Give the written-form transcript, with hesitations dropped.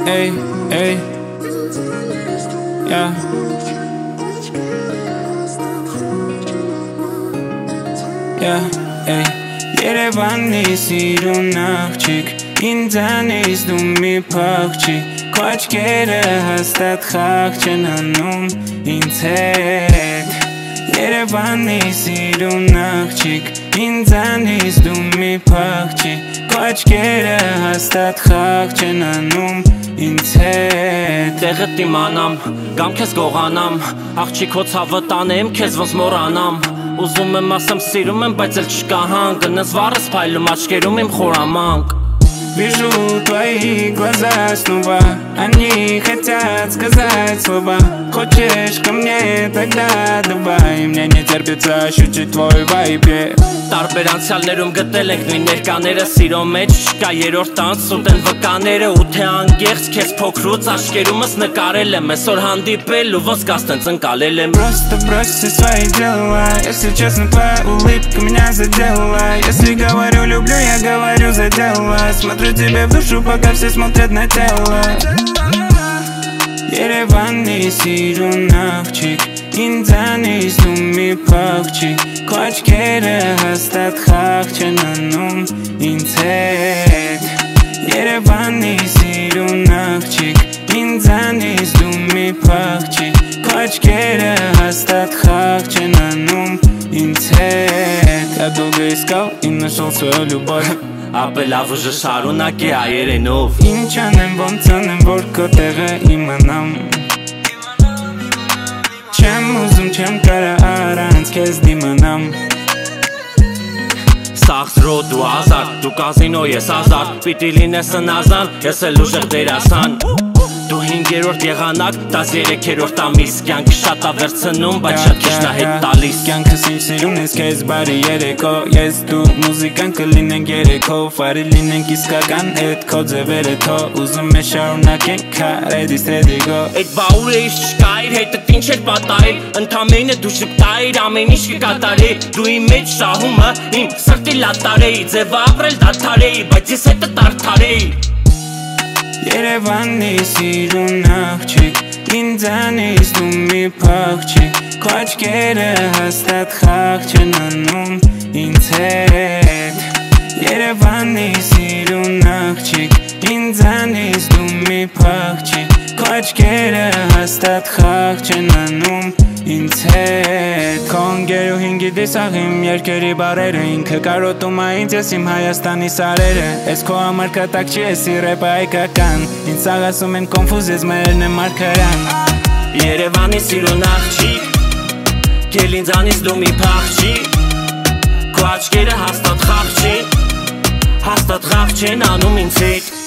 ey, ey, yeah. Yeah, ey. Երևանի սիրուն աղջիկ, ինձանից դու մի փախչի, քո աչքերը հաստատ խաղ չեն անում ինձ հետ։ Երևանի սիրուն աղջիկ, ինձանից դու մի փախչի, քո աչքերը հաստատ խաղ չեն անում ինձ հետ։ Տեղդ իմանամ, կամ քեզ գողանամ, աղջիկ հո ցավը տանեմ, քեզ ոնց մոռանամ։ Ուզում եմ ասեմ սիրում եմ, բայց էլ չկա հանք, նզվարս փայլում աչքերում իմ խորամանկ։ Вижу твои глаза снова, они хотят сказать слова. Хочешь ко мне, тогда давай, мне не терпится ощутить твой вайб. Տարբեր անցյալներում գտել ենք նույն ներկաները, սիրո մեջ չկա երրորդ անց, ուտեն վկաները, ու թե անգեղծ քեզ փոքրուց աչքերումս ныкарել եմ, այսօր հանդիպել ու ոնց կաստնց ընկալել եմ։ Просто брось все свои дела, если честно, твоя улыбка меня задела. Если говорю люблю, я говорю за дело. Смотрю тебе в душу, пока все смотрят на тело. Երևանի սիրուն աղջիկ, ինձանից դու մի փախչի, քո աչքերը հաստատ խաղ չեն անում ինձ հետ։ Երևանի սիրուն աղջիկ, ինձանից դու մի փախչի, քո աչքերը հաստատ խաղ չեն անում ինձ հետ։ Я долго искал и нашел свою любовь. Ապելավ ուժը շարունակ է այերենով։ Ինչ անեմ, ոնց անեմ, որ քո տեղը իմանամ։ Չեմ ուզում, չեմ կարա առանց քեզ դիմանամ։ Սաղց ռոդ ու ազար, դու կազինո ես ազար, պիտի լինես ընազան, ես էլ ուժեղ դերասան։ Դու 5-րդ եղանակ, 13-րդ ամիս, կյանքը շատ ա վերցնում, բայց շատ քիչ նա հետ տալիս։ Կյանքս ինչ սիրուն ես քեզ բարի երեկո, ես դու մուզիկան կլինենք երեքո, վարի լինենք իսկական էդ քո ձևերը թո, ուզում ես շարունակենք քարեդիս ռեդիգո։ Այդ բա ուր էիս չկա իր հետդ ինչ էր պատահել, ընդամենը դու շպտայիր ամեն ինչ կկատարեի, դու իմ մեջ շահումը իմ սրտի լատարեի, ձևը ապրել դադարեի, բայց ես հետդ արդարեի։ Երևանի սիրուն աղջիկ, ինձանից դու մի փախչի, քո աչքերը հաստատ խաղ չեն անում ինձ հետ։ Երևանի սիրուն աղջիկ, ինձանից դու մի փախչի, քո աչքերը հաստատ խաղ չեն անում ինձ հետ։ Քո ընկերուհին գիտես աղ իմ երկերի բարերը, ինքը կարոտում ա ինձ, ես իմ Հայաստանի սարերը։ Ես քո համար կատակ չի, ես իռեպը հայկական, ինձ աղ ասում են կոնֆուզ, ես մերն եմ մարգարան։ Երևանի սիրուն աղջիկ, քեզ ինձանից դու մի փախչի, քո աչքերը հաստատ խաղ չեն անում ինձ հետ։